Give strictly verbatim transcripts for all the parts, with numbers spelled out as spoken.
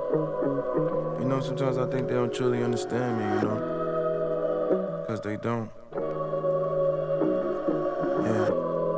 You know, sometimes I think they don't truly understand me, you know? Cause they don't. Yeah.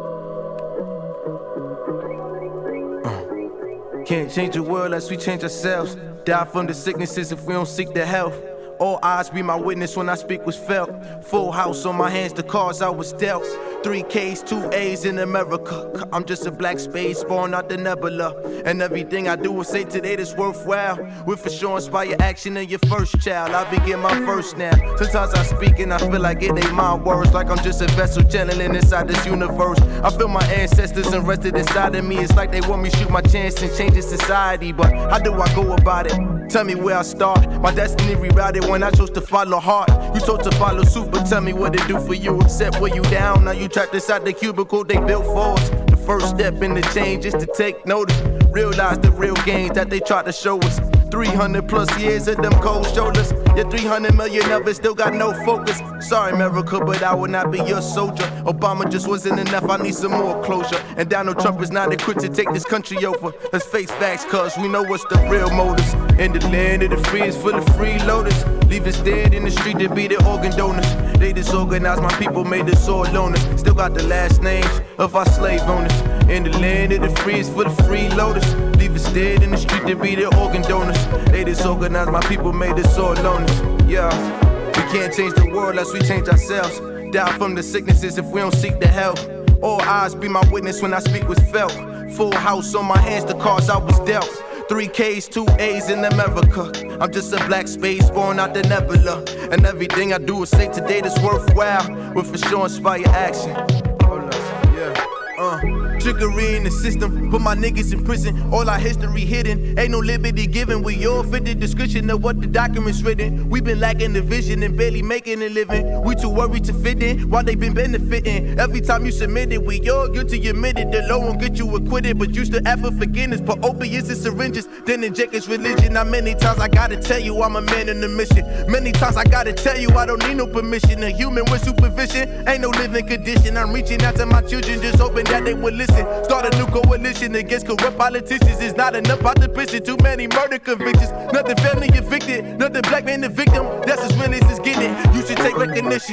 Uh. Can't change the world unless we change ourselves. Die from the sicknesses if we don't seek the health. All eyes be my witness when I speak was felt. Full house on my hands, the cards I was dealt. Three K's, two A's in America. I'm just a black space born out the nebula. And everything I do is say today that's worthwhile. Will for sure inspire action in your first child. I begin my first now. Sometimes I speak and I feel like it ain't my words. Like I'm just a vessel channeling inside this universe. I feel my ancestors invested inside of me. It's like they want me to shoot my chance and change society. But how do I go about it? Tell me where I start. My destiny rerouted when I chose to follow heart. You chose to follow suit, but tell me what it do for you. Except where you down, now you trapped inside the cubicle they built for us. The first step in the change is to take notice. Realize the real gains that they try to show us. three hundred plus years of them cold shoulders. Your three hundred million of it still got no focus. Sorry America, but I will not be your soldier. Obama just wasn't enough, I need some more closure. And Donald Trump is not equipped to take this country over. Let's face facts, cause we know what's the real motives. In the land of the free is full of freeloaders. Leave us dead in the street to be the organ donors. They disorganized, my people made us all loners. Still got the last names of our slave owners. In the land of the free is full of freeloaders. Leave us dead in the street to be the organ donors. They disorganized, my people made us all loners. Yeah, we can't change the world unless we change ourselves. Die from the sicknesses if we don't seek the help. All eyes be my witness when I speak was felt. Full house on my hands, the cards I was dealt. Three K's, two A's in America. I'm just a black space born out the nebula. And everything I do is say today that's worthwhile. Will for sure inspire action. Hold up, yeah, uh. Trickery in the system, put my niggas in prison. All our history hidden, ain't no liberty given. We all fit the description of what the document's written. We been lacking the vision and barely making a living. We too worried to fit in, while they been benefiting. Every time you submit it, we all guilty admitted. The law won't get you acquitted, but you still ask for forgiveness. Put opiates and syringes, then inject its religion. Now many times I gotta tell you I'm a man in the mission. Many times I gotta tell you I don't need no permission. A human with supervision, ain't no living condition. I'm reaching out to my children, just hoping that they will listen. Start a new coalition against corrupt politicians. It's not enough out the prison. Too many murder convictions. Nothing family evicted. Nothing black man the victim. That's as real as it's getting. You should take recognition.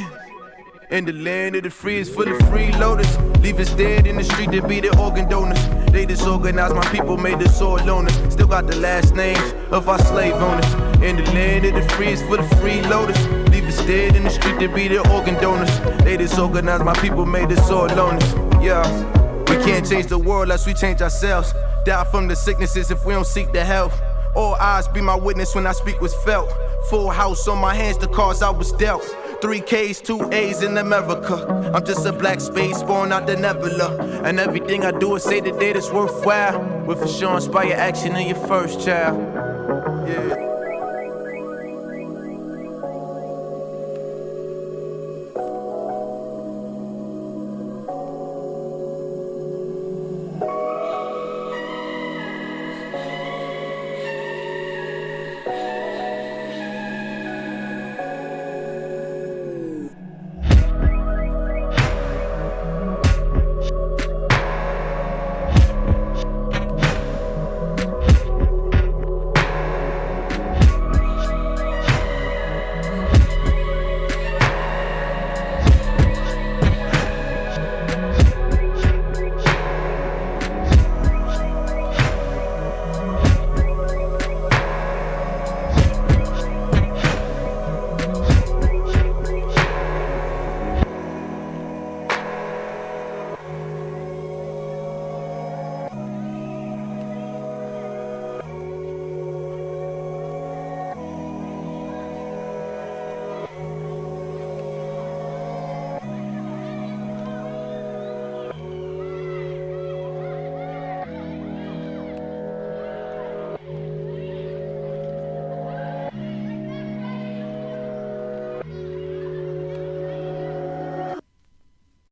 In the land of the free is full of freeloaders. Leave us dead in the street to be the organ donors. They disorganized, my people made us all loners. Still got the last names of our slave owners. In the land of the free is full of freeloaders. Leave us dead in the street to be the organ donors. They disorganized, my people made us all loners. Yeah. We can't change the world unless we change ourselves. Die from the sicknesses if we don't seek the help. All eyes be my witness when I speak was felt. Full house on my hands, the cards I was dealt. Three K's, two A's in America. I'm just a black space born out the nebula. And everything I do is say today that's worthwhile. Will for sure inspire action in your first child.